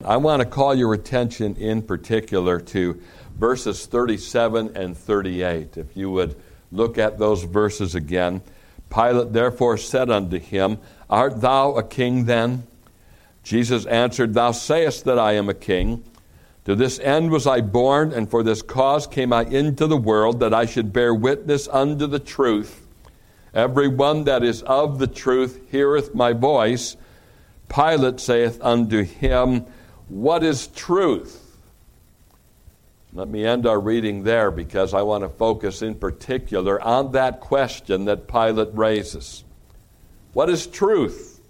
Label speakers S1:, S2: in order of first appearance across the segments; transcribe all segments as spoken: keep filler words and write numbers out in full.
S1: I want to call your attention in particular to verses thirty-seven and thirty-eight. If you would look at those verses again. Pilate therefore said unto him, Art thou a king then? Jesus answered, Thou sayest that I am a king. To this end was I born, and for this cause came I into the world, that I should bear witness unto the truth. Every one that is of the truth heareth my voice. Pilate saith unto him, What is truth? Let me end our reading there, because I want to focus in particular on that question that Pilate raises. What is truth?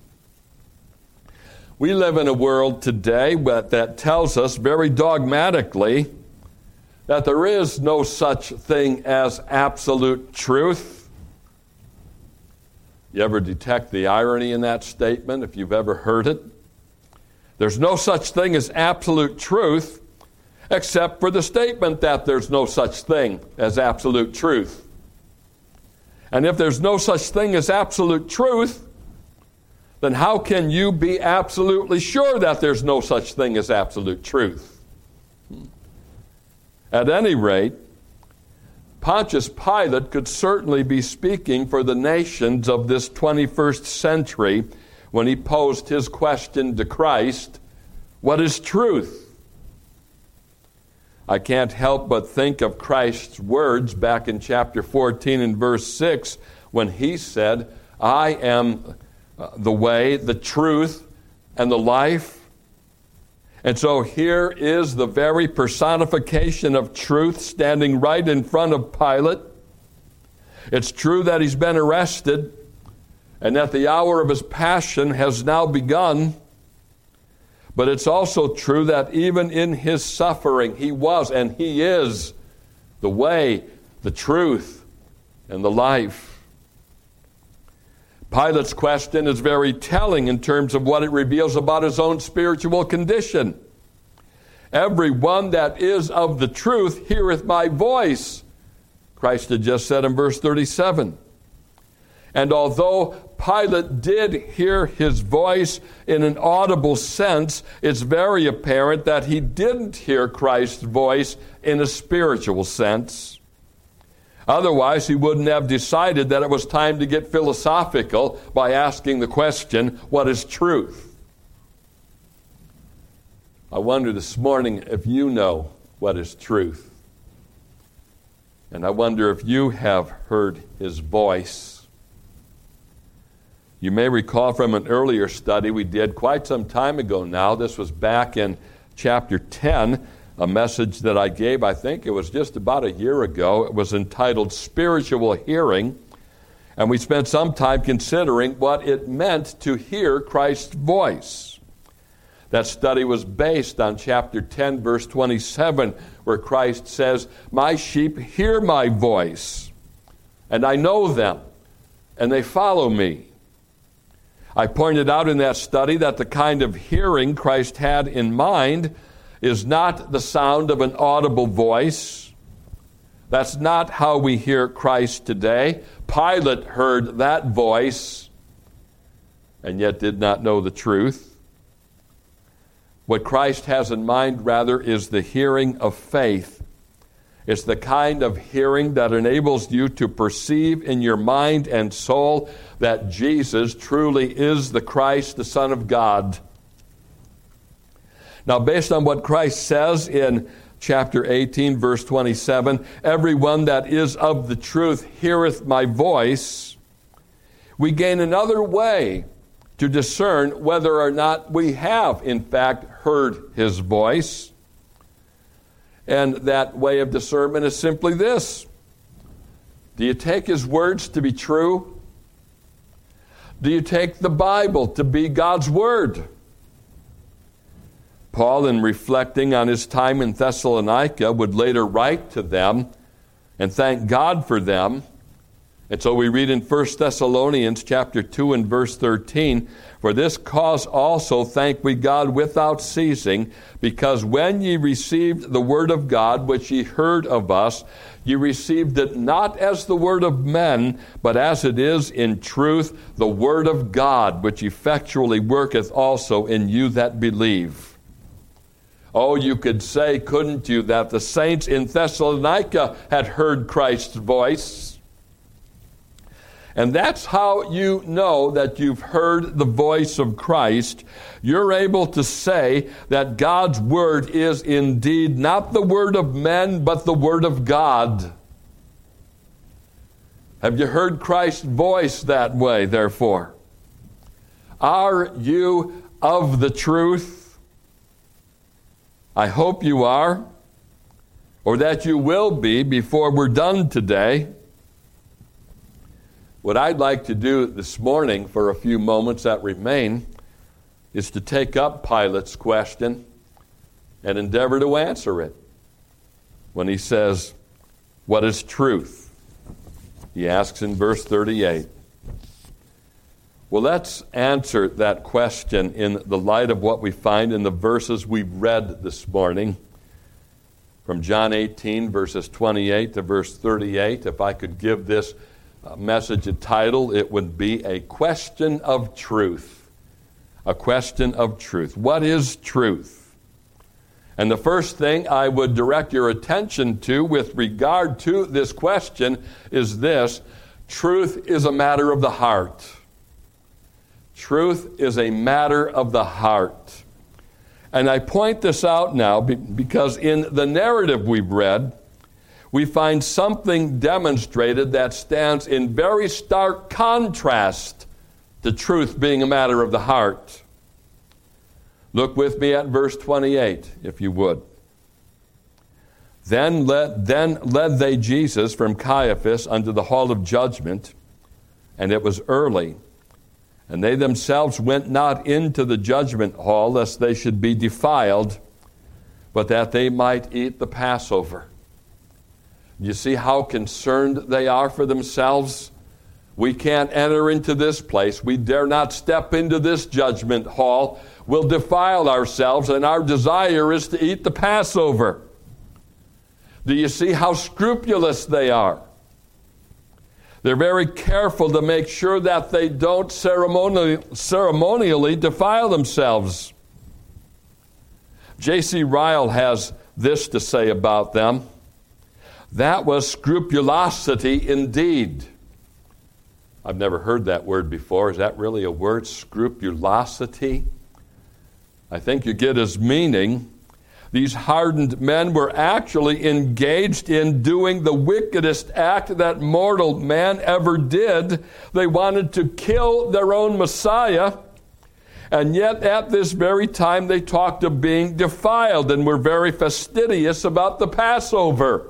S1: We live in a world today that tells us very dogmatically that there is no such thing as absolute truth. You ever detect the irony in that statement, if you've ever heard it? There's no such thing as absolute truth, except for the statement that there's no such thing as absolute truth. And if there's no such thing as absolute truth, then how can you be absolutely sure that there's no such thing as absolute truth? At any rate, Pontius Pilate could certainly be speaking for the nations of this twenty-first century when he posed his question to Christ, what is truth? I can't help but think of Christ's words back in chapter fourteen and verse six when he said, I am the way, the truth, and the life. And so here is the very personification of truth standing right in front of Pilate. It's true that he's been arrested and that the hour of his passion has now begun. But it's also true that even in his suffering, he was and he is the way, the truth, and the life. Pilate's question is very telling in terms of what it reveals about his own spiritual condition. Every one that is of the truth heareth my voice, Christ had just said in verse thirty-seven. And although Pilate did hear his voice in an audible sense, it's very apparent that he didn't hear Christ's voice in a spiritual sense. Otherwise, he wouldn't have decided that it was time to get philosophical by asking the question, what is truth? I wonder this morning if you know what is truth. And I wonder if you have heard his voice. You may recall from an earlier study we did quite some time ago now. This was back in chapter ten, a message that I gave, I think it was just about a year ago. It was entitled Spiritual Hearing. And we spent some time considering what it meant to hear Christ's voice. That study was based on chapter ten, verse twenty-seven, where Christ says, My sheep hear my voice, and I know them, and they follow me. I pointed out in that study that the kind of hearing Christ had in mind is not the sound of an audible voice. That's not how we hear Christ today. Pilate heard that voice and yet did not know the truth. What Christ has in mind, rather, is the hearing of faith. It's the kind of hearing that enables you to perceive in your mind and soul that Jesus truly is the Christ, the Son of God. Now, based on what Christ says in chapter eighteen, verse twenty-seven, everyone that is of the truth heareth my voice, we gain another way to discern whether or not we have, in fact, heard his voice. And that way of discernment is simply this. Do you take his words to be true? Do you take the Bible to be God's word? Paul, in reflecting on his time in Thessalonica, would later write to them and thank God for them. And so we read in First Thessalonians chapter two and verse thirteen, For this cause also thank we God without ceasing, because when ye received the word of God, which ye heard of us, ye received it not as the word of men, but as it is in truth the word of God, which effectually worketh also in you that believe. Oh, you could say, couldn't you, that the saints in Thessalonica had heard Christ's voice. And that's how you know that you've heard the voice of Christ. You're able to say that God's word is indeed not the word of men, but the word of God. Have you heard Christ's voice that way, therefore? Are you of the truth? I hope you are, or that you will be before we're done today. What I'd like to do this morning for a few moments that remain is to take up Pilate's question and endeavor to answer it. When he says, what is truth? He asks in verse thirty-eight. Well, let's answer that question in the light of what we find in the verses we read this morning. From John eighteen, verses twenty-eight to verse thirty-eight. If I could give this message a title, it would be A Question of Truth. A question of truth. What is truth? And the first thing I would direct your attention to with regard to this question is this: truth is a matter of the heart. Truth is a matter of the heart. And I point this out now because in the narrative we've read, we find something demonstrated that stands in very stark contrast to truth being a matter of the heart. Look with me at verse twenty-eight, if you would. Then led, then led they Jesus from Caiaphas unto the hall of judgment, and it was early. And they themselves went not into the judgment hall, lest they should be defiled, but that they might eat the Passover. You see how concerned they are for themselves? We can't enter into this place. We dare not step into this judgment hall. We'll defile ourselves, and our desire is to eat the Passover. Do you see how scrupulous they are? They're very careful to make sure that they don't ceremonially, ceremonially defile themselves. J C Ryle has this to say about them. That was scrupulosity indeed. I've never heard that word before. Is that really a word, scrupulosity? I think you get his meaning. These hardened men were actually engaged in doing the wickedest act that mortal man ever did. They wanted to kill their own Messiah, and yet at this very time they talked of being defiled and were very fastidious about the Passover.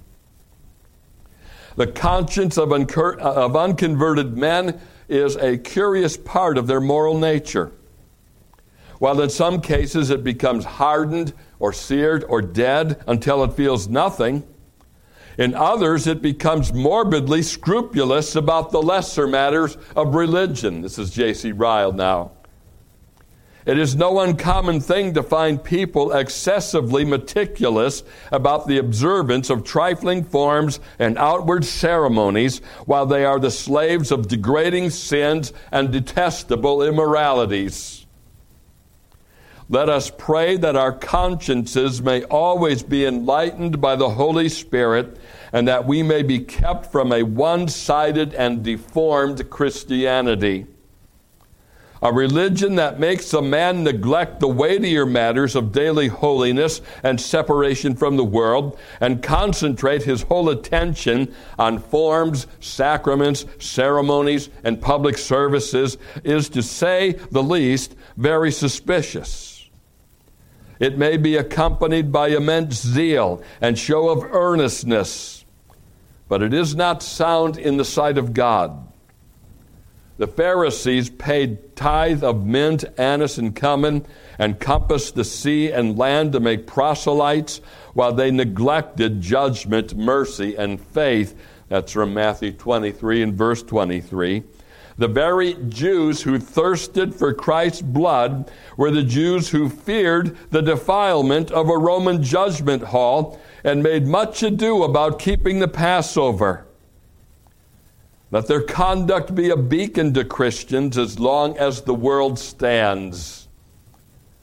S1: The conscience of, uncur- of unconverted men is a curious part of their moral nature. While in some cases it becomes hardened or seared or dead until it feels nothing, in others it becomes morbidly scrupulous about the lesser matters of religion. This is J C Ryle now. It is no uncommon thing to find people excessively meticulous about the observance of trifling forms and outward ceremonies while they are the slaves of degrading sins and detestable immoralities. Let us pray that our consciences may always be enlightened by the Holy Spirit and that we may be kept from a one-sided and deformed Christianity. A religion that makes a man neglect the weightier matters of daily holiness and separation from the world and concentrate his whole attention on forms, sacraments, ceremonies, and public services is, to say the least, very suspicious. It may be accompanied by immense zeal and show of earnestness, but it is not sound in the sight of God. The Pharisees paid tithe of mint, anise, and cumin, and compassed the sea and land to make proselytes, while they neglected judgment, mercy, and faith. That's from Matthew twenty-three and verse twenty-three. The very Jews who thirsted for Christ's blood were the Jews who feared the defilement of a Roman judgment hall and made much ado about keeping the Passover. Let their conduct be a beacon to Christians as long as the world stands.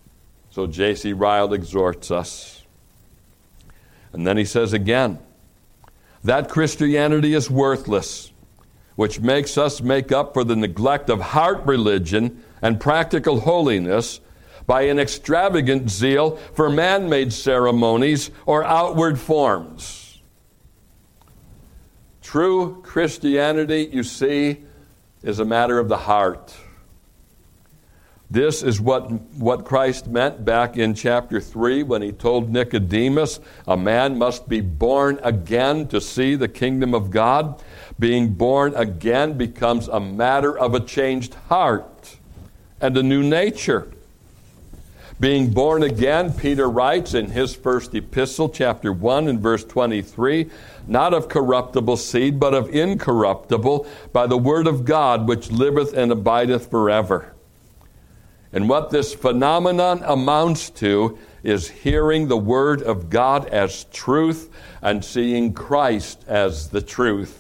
S1: So J C Ryle exhorts us. And then he says again, that Christianity is worthless, which makes us make up for the neglect of heart religion and practical holiness by an extravagant zeal for man-made ceremonies or outward forms. True Christianity, you see, is a matter of the heart. This is what, what Christ meant back in chapter three when he told Nicodemus, a man must be born again to see the kingdom of God. Being born again becomes a matter of a changed heart and a new nature. Being born again, Peter writes in his first epistle, chapter one and verse twenty-three, not of corruptible seed, but of incorruptible, by the word of God, which liveth and abideth forever. And what this phenomenon amounts to is hearing the word of God as truth and seeing Christ as the truth.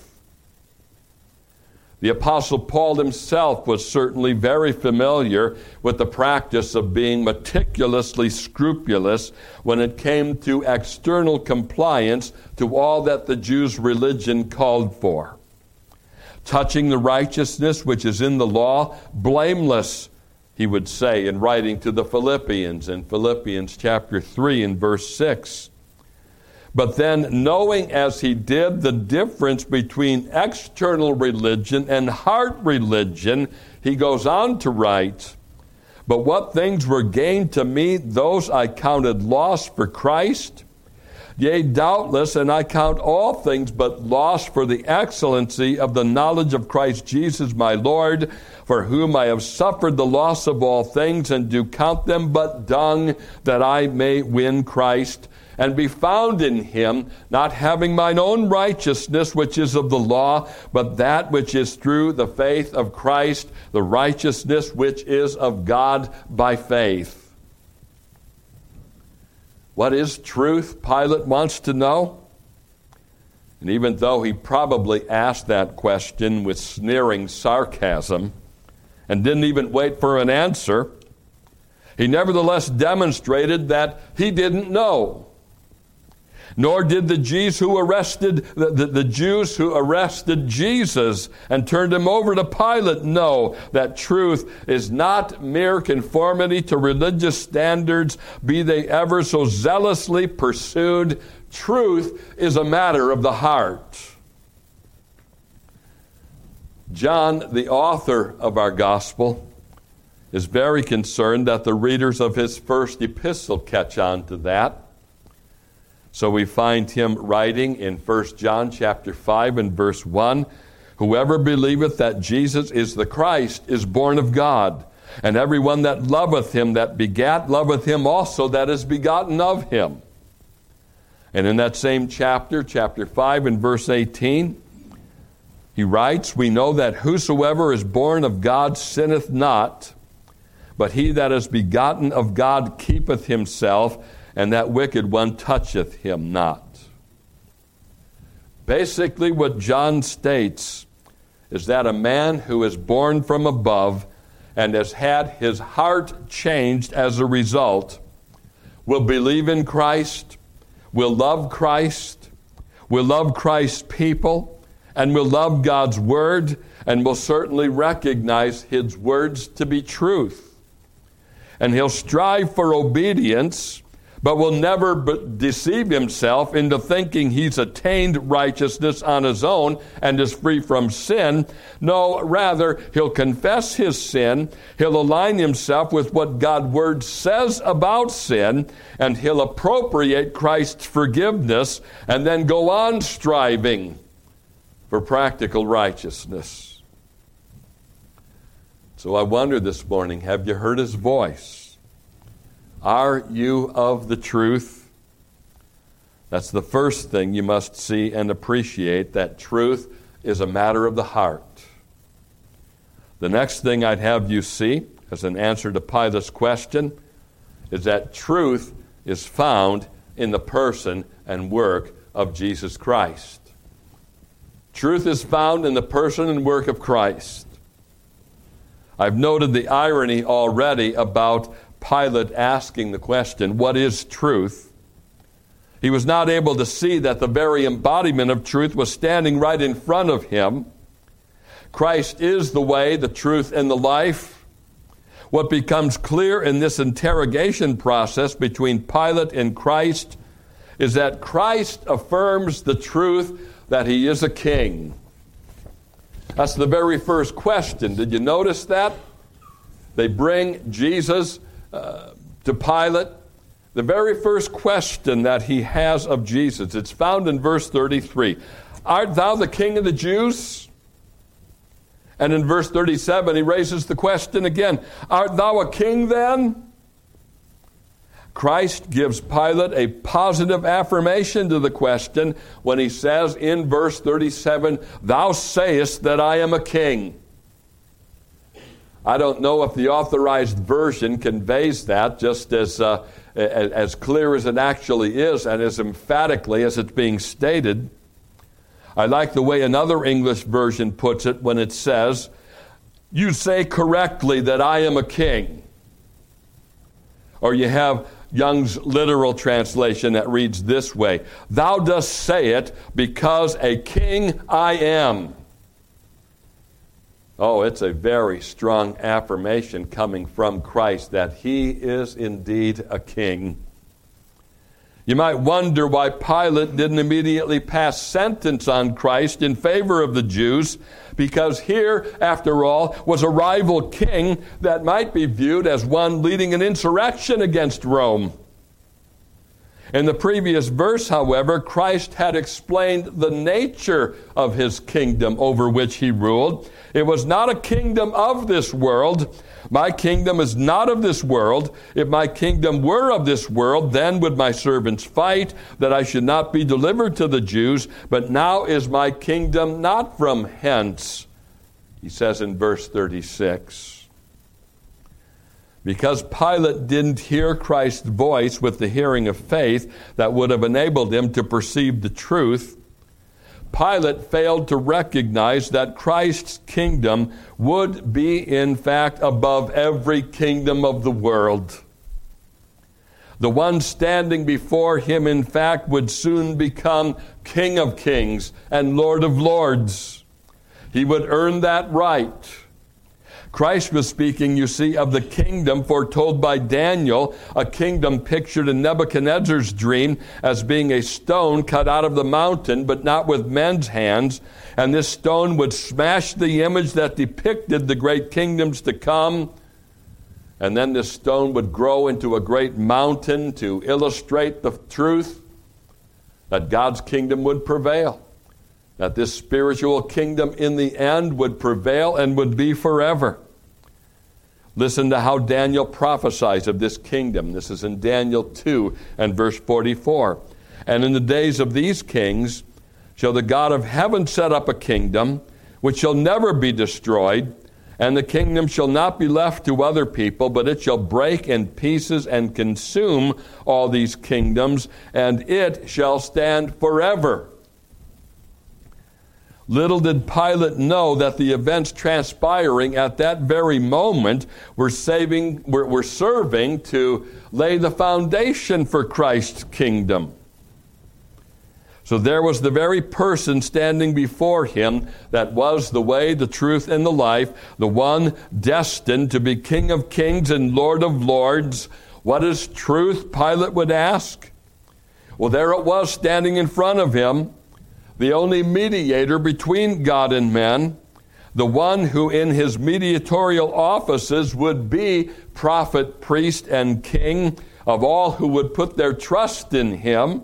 S1: The Apostle Paul himself was certainly very familiar with the practice of being meticulously scrupulous when it came to external compliance to all that the Jews' religion called for. Touching the righteousness which is in the law, blameless, he would say in writing to the Philippians in Philippians chapter three and verse six. But then, knowing as he did the difference between external religion and heart religion, he goes on to write, but what things were gained to me, those I counted loss for Christ. Yea, doubtless, and I count all things but loss for the excellency of the knowledge of Christ Jesus my Lord, for whom I have suffered the loss of all things, and do count them but dung, that I may win Christ, and be found in him, not having mine own righteousness, which is of the law, but that which is through the faith of Christ, the righteousness which is of God by faith. What is truth? Pilate wants to know. And even though he probably asked that question with sneering sarcasm and didn't even wait for an answer, he nevertheless demonstrated that he didn't know. Nor did the Jews who arrested the, the, the Jews who arrested Jesus and turned him over to Pilate know that truth is not mere conformity to religious standards, be they ever so zealously pursued. Truth is a matter of the heart. John, the author of our gospel, is very concerned that the readers of his first epistle catch on to that. So we find him writing in First John chapter five and verse one, whoever believeth that Jesus is the Christ is born of God, and everyone that loveth him that begat loveth him also that is begotten of him. And in that same chapter, chapter five and verse eighteen, he writes, we know that whosoever is born of God sinneth not, but he that is begotten of God keepeth himself, and that wicked one toucheth him not. Basically, what John states is that a man who is born from above and has had his heart changed as a result will believe in Christ, will love Christ, will love Christ's people, and will love God's word, and will certainly recognize his words to be truth. And he'll strive for obedience, but will never deceive himself into thinking he's attained righteousness on his own and is free from sin. No, rather, he'll confess his sin, he'll align himself with what God's word says about sin, and he'll appropriate Christ's forgiveness and then go on striving for practical righteousness. So I wonder this morning, have you heard his voice? Are you of the truth? That's the first thing you must see and appreciate, that truth is a matter of the heart. The next thing I'd have you see, as an answer to Pilate's question, is that truth is found in the person and work of Jesus Christ. Truth is found in the person and work of Christ. I've noted the irony already about Pilate asking the question, what is truth? He was not able to see that the very embodiment of truth was standing right in front of him. Christ is the way, the truth, and the life. What becomes clear in this interrogation process between Pilate and Christ is that Christ affirms the truth that he is a king. That's the very first question. Did you notice that? They bring Jesus uh, to Pilate. The very first question that he has of Jesus, it's found in verse thirty-three. Art thou the king of the Jews? And in verse thirty-seven, he raises the question again. Art thou a king then? Christ gives Pilate a positive affirmation to the question when he says in verse thirty-seven, thou sayest that I am a king. I don't know if the authorized version conveys that just as, uh, as clear as it actually is and as emphatically as it's being stated. I like the way another English version puts it when it says, you say correctly that I am a king. Or you have Young's literal translation that reads this way, thou dost say it because a king I am. Oh, it's a very strong affirmation coming from Christ that he is indeed a king. You might wonder why Pilate didn't immediately pass sentence on Christ in favor of the Jews, because here, after all, was a rival king that might be viewed as one leading an insurrection against Rome. In the previous verse, however, Christ had explained the nature of his kingdom over which he ruled. It was not a kingdom of this world. My kingdom is not of this world. If my kingdom were of this world, then would my servants fight, that I should not be delivered to the Jews. But now is my kingdom not from hence, he says in verse thirty-six. Because Pilate didn't hear Christ's voice with the hearing of faith that would have enabled him to perceive the truth, Pilate failed to recognize that Christ's kingdom would be, in fact, above every kingdom of the world. The one standing before him, in fact, would soon become King of Kings and Lord of Lords. He would earn that right. Christ was speaking, you see, of the kingdom foretold by Daniel, a kingdom pictured in Nebuchadnezzar's dream as being a stone cut out of the mountain, but not with men's hands. And this stone would smash the image that depicted the great kingdoms to come. And then this stone would grow into a great mountain to illustrate the truth that God's kingdom would prevail, that this spiritual kingdom in the end would prevail and would be forever. Listen to how Daniel prophesies of this kingdom. This is in Daniel two and verse forty-four. And in the days of these kings shall the God of heaven set up a kingdom which shall never be destroyed, and the kingdom shall not be left to other people, but it shall break in pieces and consume all these kingdoms, and it shall stand forever. Little did Pilate know that the events transpiring at that very moment were, saving, were, were serving to lay the foundation for Christ's kingdom. So there was the very person standing before him that was the way, the truth, and the life, the one destined to be King of Kings and Lord of Lords. What is truth? Pilate would ask. Well, there it was standing in front of him, the only mediator between God and men, the one who in his mediatorial offices would be prophet, priest, and king of all who would put their trust in him.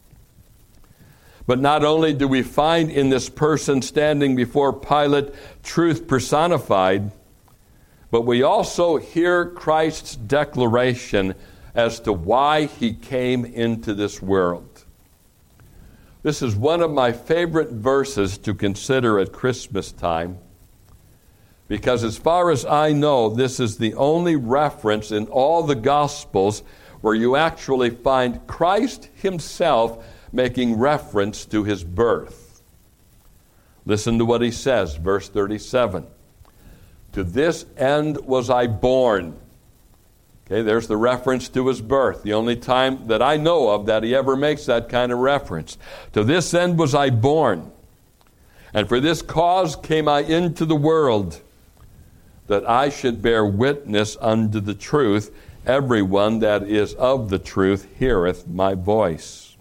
S1: But not only do we find in this person standing before Pilate truth personified, but we also hear Christ's declaration as to why he came into this world. This is one of my favorite verses to consider at Christmas time, because as far as I know, this is the only reference in all the Gospels where you actually find Christ himself making reference to his birth. Listen to what he says, verse thirty-seven. To this end was I born. Okay, there's the reference to his birth, the only time that I know of that he ever makes that kind of reference. To this end was I born, and for this cause came I into the world, that I should bear witness unto the truth. Everyone that is of the truth heareth my voice.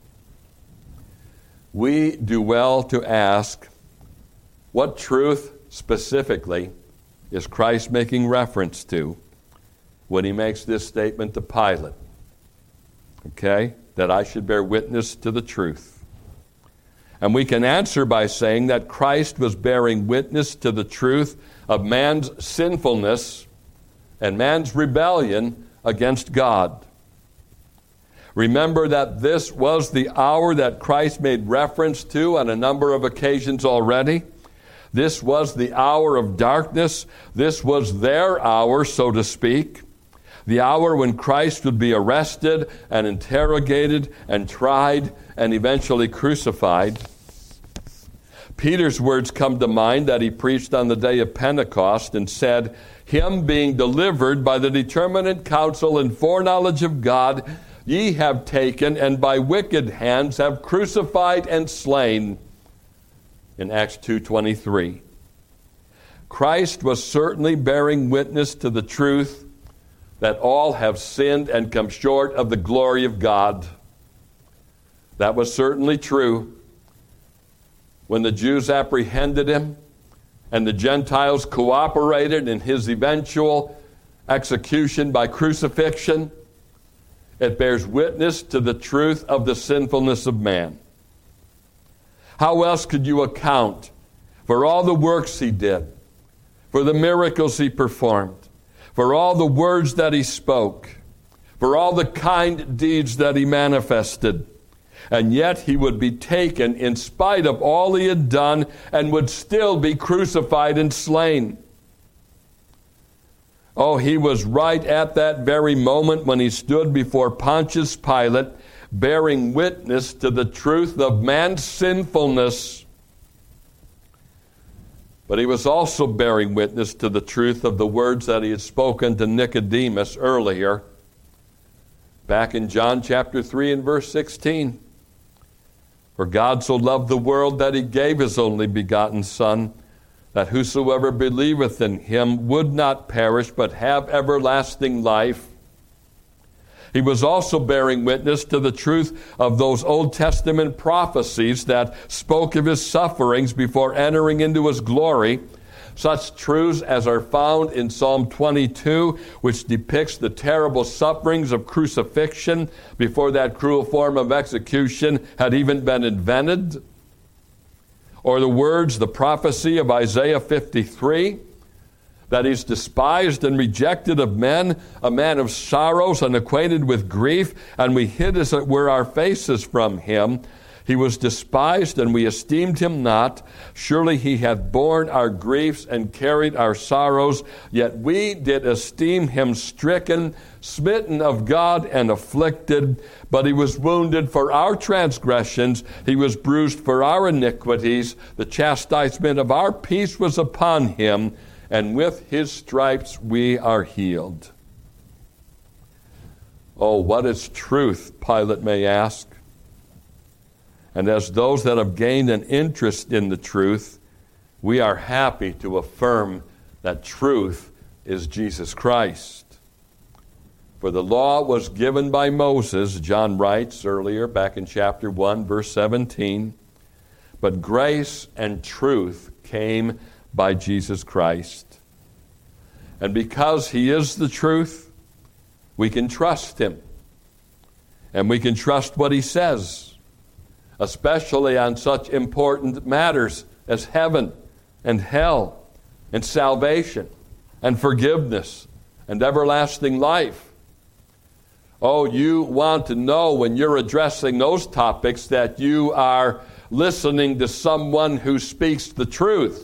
S1: We do well to ask, what truth specifically is Christ making reference to when he makes this statement to Pilate? Okay? That I should bear witness to the truth. And we can answer by saying that Christ was bearing witness to the truth of man's sinfulness and man's rebellion against God. Remember that this was the hour that Christ made reference to on a number of occasions already. This was the hour of darkness. This was their hour, so to speak. The hour when Christ would be arrested and interrogated and tried and eventually crucified. Peter's words come to mind that he preached on the day of Pentecost and said, him being delivered by the determinate counsel and foreknowledge of God, ye have taken and by wicked hands have crucified and slain. In Acts two twenty-three. Christ was certainly bearing witness to the truth that all have sinned and come short of the glory of God. That was certainly true. When the Jews apprehended him and the Gentiles cooperated in his eventual execution by crucifixion, it bears witness to the truth of the sinfulness of man. How else could you account for all the works he did, for the miracles he performed, for all the words that he spoke, for all the kind deeds that he manifested, and yet he would be taken in spite of all he had done and would still be crucified and slain? Oh, he was right at that very moment when he stood before Pontius Pilate, bearing witness to the truth of man's sinfulness. But he was also bearing witness to the truth of the words that he had spoken to Nicodemus earlier, back in John chapter three and verse sixteen. For God so loved the world that he gave his only begotten Son, that whosoever believeth in him would not perish, but have everlasting life. He was also bearing witness to the truth of those Old Testament prophecies that spoke of his sufferings before entering into his glory, such truths as are found in Psalm twenty-two, which depicts the terrible sufferings of crucifixion before that cruel form of execution had even been invented, or the words, the prophecy of Isaiah fifty-three, that he's despised and rejected of men, a man of sorrows and acquainted with grief, and we hid as it were our faces from him. He was despised, and we esteemed him not. Surely he hath borne our griefs and carried our sorrows, yet we did esteem him stricken, smitten of God, and afflicted. But he was wounded for our transgressions, he was bruised for our iniquities. The chastisement of our peace was upon him, and with his stripes we are healed. Oh, what is truth, Pilate may ask. And as those that have gained an interest in the truth, we are happy to affirm that truth is Jesus Christ. For the law was given by Moses, John writes earlier, back in chapter one, verse seventeen. But grace and truth came by Jesus Christ. And because he is the truth, we can trust him. And we can trust what he says, especially on such important matters as heaven and hell and salvation and forgiveness and everlasting life. Oh, you want to know when you're addressing those topics that you are listening to someone who speaks the truth.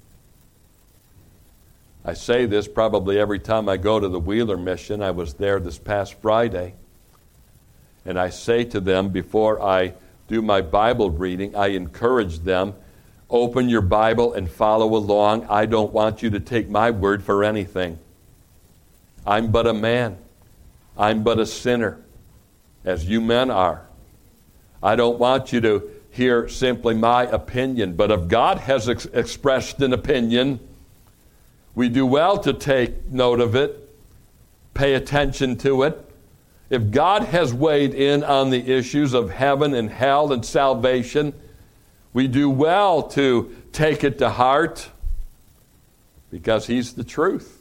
S1: I say this probably every time I go to the Wheeler Mission. I was there this past Friday. And I say to them before I do my Bible reading, I encourage them, open your Bible and follow along. I don't want you to take my word for anything. I'm but a man. I'm but a sinner, as you men are. I don't want you to hear simply my opinion, but if God has ex- expressed an opinion, we do well to take note of it, pay attention to it. If God has weighed in on the issues of heaven and hell and salvation, we do well to take it to heart because he's the truth.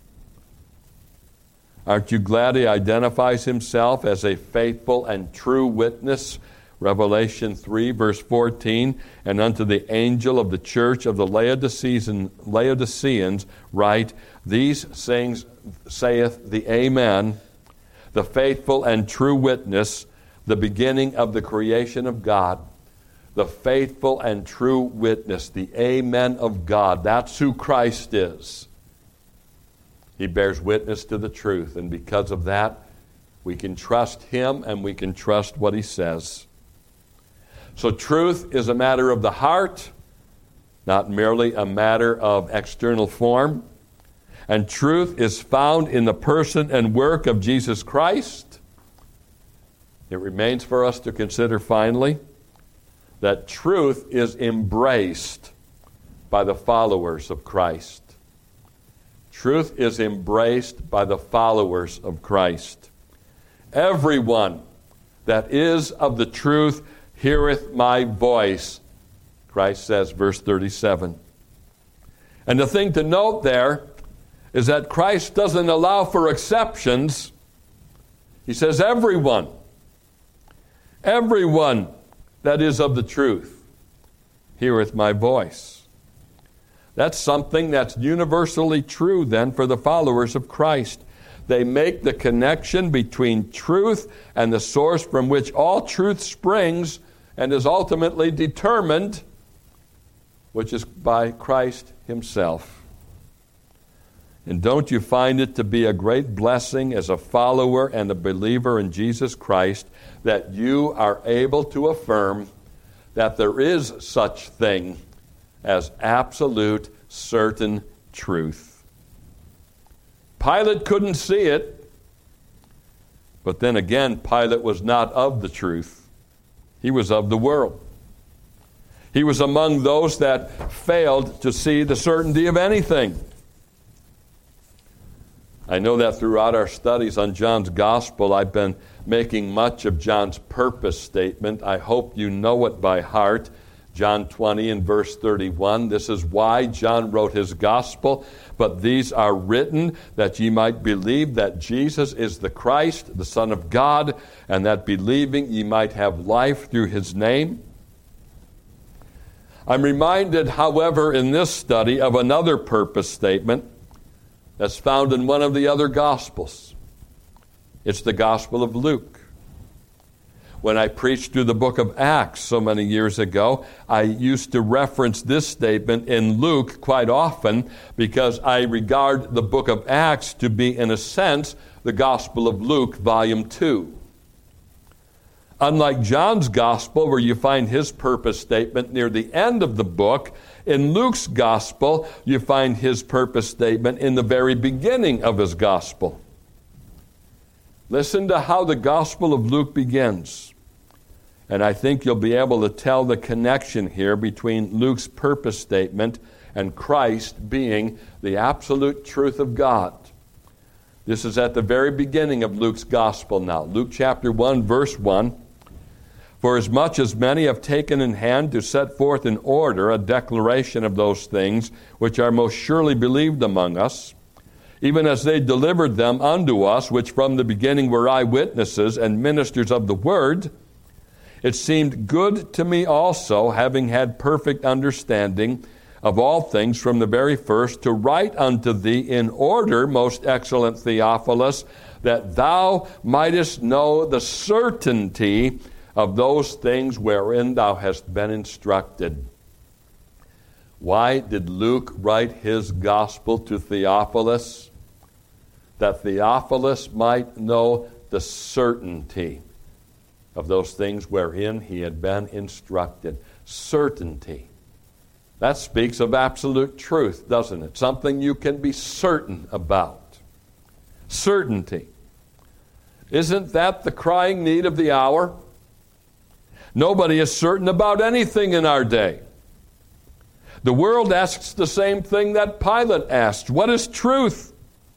S1: Aren't you glad he identifies himself as a faithful and true witness? Revelation three, verse fourteen, and unto the angel of the church of the Laodiceans, Laodiceans write, these things saith the Amen, the faithful and true witness, the beginning of the creation of God. The faithful and true witness, the Amen of God. That's who Christ is. He bears witness to the truth, and because of that, we can trust him and we can trust what he says. So truth is a matter of the heart, not merely a matter of external form. And truth is found in the person and work of Jesus Christ. It remains for us to consider finally that truth is embraced by the followers of Christ. Truth is embraced by the followers of Christ. Everyone that is of the truth heareth my voice, Christ says, verse thirty-seven. And the thing to note there is that Christ doesn't allow for exceptions. He says everyone, everyone that is of the truth heareth my voice. That's something that's universally true then for the followers of Christ. They make the connection between truth and the source from which all truth springs and is ultimately determined, which is by Christ himself. And don't you find it to be a great blessing as a follower and a believer in Jesus Christ that you are able to affirm that there is such thing as absolute, certain truth? Pilate couldn't see it, but then again, Pilate was not of the truth. He was of the world. He was among those that failed to see the certainty of anything. I know that throughout our studies on John's Gospel, I've been making much of John's purpose statement. I hope you know it by heart. John twenty and verse thirty-one, this is why John wrote his Gospel, but these are written that ye might believe that Jesus is the Christ, the Son of God, and that believing ye might have life through his name. I'm reminded, however, in this study of another purpose statement that's found in one of the other Gospels. It's the Gospel of Luke. When I preached through the book of Acts so many years ago, I used to reference this statement in Luke quite often because I regard the book of Acts to be, in a sense, the Gospel of Luke, volume two. Unlike John's Gospel, where you find his purpose statement near the end of the book, in Luke's Gospel, you find his purpose statement in the very beginning of his Gospel. Listen to how the Gospel of Luke begins. And I think you'll be able to tell the connection here between Luke's purpose statement and Christ being the absolute truth of God. This is at the very beginning of Luke's Gospel now. Luke chapter one, verse one. For as much as many have taken in hand to set forth in order a declaration of those things which are most surely believed among us, even as they delivered them unto us, which from the beginning were eyewitnesses and ministers of the word, it seemed good to me also, having had perfect understanding of all things from the very first, to write unto thee in order, most excellent Theophilus, that thou mightest know the certainty of those things wherein thou hast been instructed. Why did Luke write his gospel to Theophilus? That Theophilus might know the certainty of those things wherein he had been instructed. Certainty. That speaks of absolute truth, doesn't it? Something you can be certain about. Certainty. Isn't that the crying need of the hour? Nobody is certain about anything in our day. The world asks the same thing that Pilate asked. What is truth?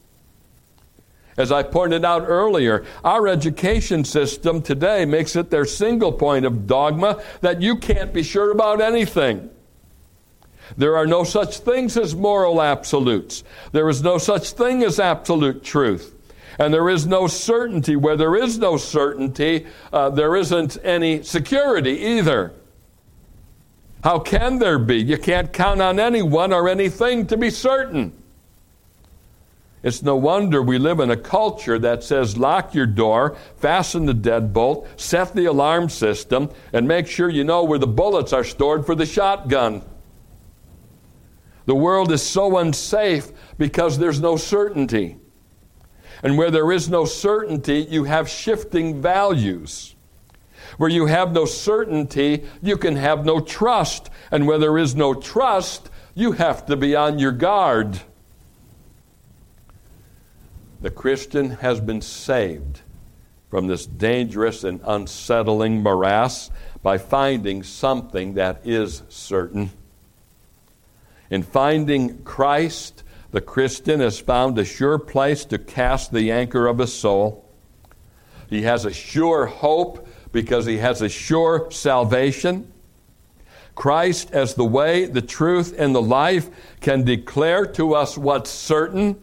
S1: As I pointed out earlier, our education system today makes it their single point of dogma that you can't be sure about anything. There are no such things as moral absolutes. There is no such thing as absolute truth. And there is no certainty. Where there is no certainty, uh, there isn't any security either. How can there be? You can't count on anyone or anything to be certain. It's no wonder we live in a culture that says lock your door, fasten the deadbolt, set the alarm system, and make sure you know where the bullets are stored for the shotgun. The world is so unsafe because there's no certainty. And where there is no certainty, you have shifting values. Where you have no certainty, you can have no trust. And where there is no trust, you have to be on your guard. The Christian has been saved from this dangerous and unsettling morass by finding something that is certain. In finding Christ, the Christian has found a sure place to cast the anchor of his soul. He has a sure hope because he has a sure salvation. Christ, as the way, the truth, and the life, can declare to us what's certain.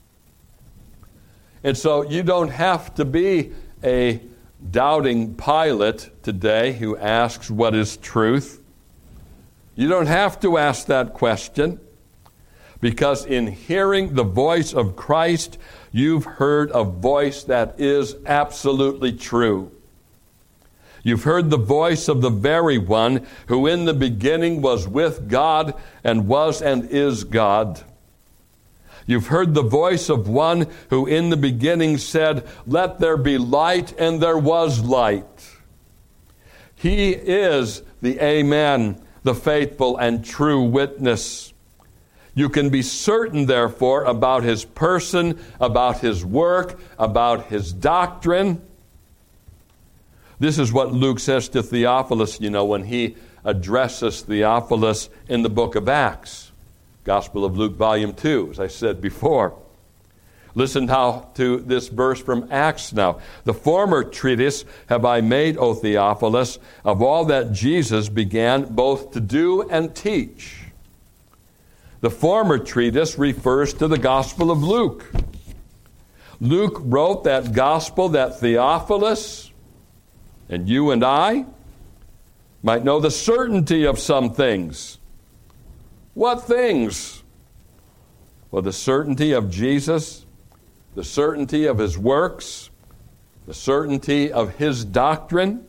S1: And so you don't have to be a doubting Pilate today who asks what is truth. You don't have to ask that question, because in hearing the voice of Christ, you've heard a voice that is absolutely true. You've heard the voice of the very one who in the beginning was with God and was and is God. You've heard the voice of one who in the beginning said, "Let there be light," and there was light. He is the Amen, the faithful and true witness. You can be certain, therefore, about his person, about his work, about his doctrine. This is what Luke says to Theophilus, you know, when he addresses Theophilus in the book of Acts. Gospel of Luke, volume two, as I said before. Listen how to this verse from Acts now. "The former treatise have I made, O Theophilus, of all that Jesus began both to do and teach." The former treatise refers to the Gospel of Luke. Luke wrote that gospel that Theophilus and you and I might know the certainty of some things. What things? Well, the certainty of Jesus, the certainty of his works, the certainty of his doctrine.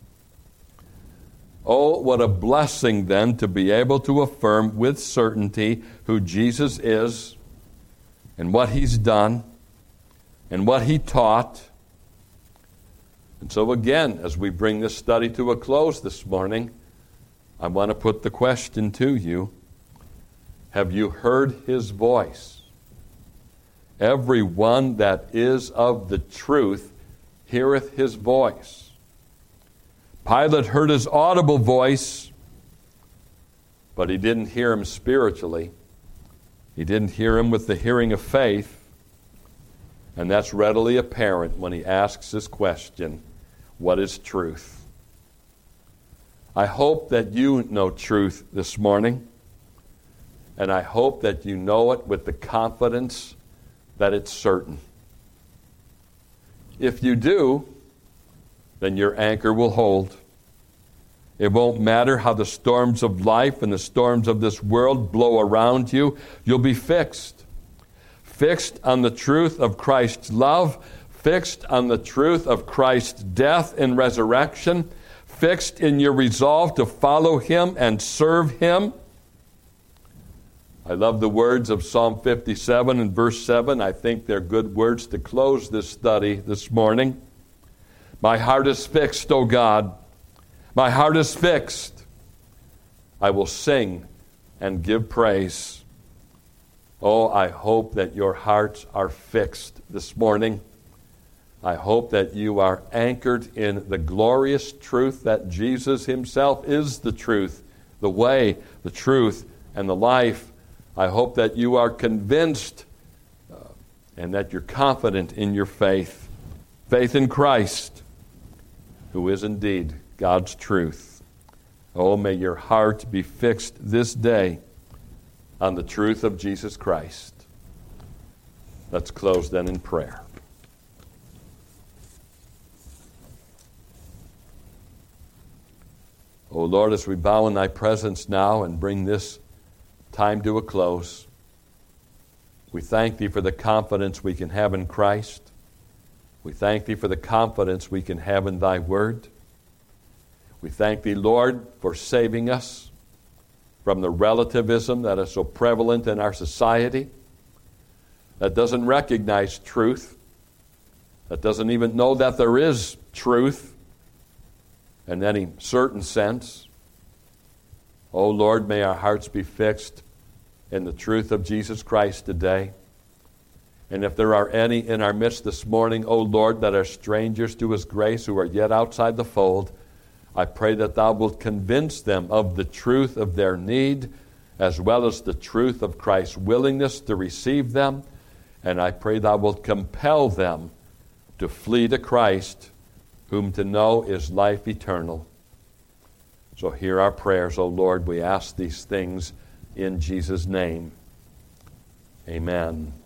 S1: Oh, what a blessing then to be able to affirm with certainty who Jesus is and what he's done and what he taught. And so again, as we bring this study to a close this morning, I want to put the question to you. Have you heard his voice? Every one that is of the truth heareth his voice. Pilate heard his audible voice, but he didn't hear him spiritually. He didn't hear him with the hearing of faith. And that's readily apparent when he asks this question, what is truth? I hope that you know truth this morning, and I hope that you know it with the confidence that it's certain. If you do, then your anchor will hold. It won't matter how the storms of life and the storms of this world blow around you. You'll be fixed. Fixed on the truth of Christ's love, fixed on the truth of Christ's death and resurrection, fixed in your resolve to follow him and serve him. I love the words of Psalm fifty-seven and verse seven. I think they're good words to close this study this morning. My heart is fixed, O God. My heart is fixed. I will sing and give praise. Oh, I hope that your hearts are fixed this morning. I hope that you are anchored in the glorious truth that Jesus himself is the truth, the way, the truth, and the life. I hope that you are convinced uh, and that you're confident in your faith, faith in Christ, who is indeed God's truth. Oh, may your heart be fixed this day on the truth of Jesus Christ. Let's close then in prayer. O Lord, as we bow in thy presence now and bring this time to a close, we thank thee for the confidence we can have in Christ. We thank thee for the confidence we can have in thy word. We thank thee, Lord, for saving us from the relativism that is so prevalent in our society, that doesn't recognize truth, that doesn't even know that there is truth in any certain sense. Oh Lord, may our hearts be fixed in the truth of Jesus Christ today. And if there are any in our midst this morning, O Lord, that are strangers to his grace, who are yet outside the fold, I pray that thou wilt convince them of the truth of their need, as well as the truth of Christ's willingness to receive them. And I pray thou wilt compel them to flee to Christ, whom to know is life eternal. So hear our prayers, O Lord. We ask these things in Jesus' name. Amen.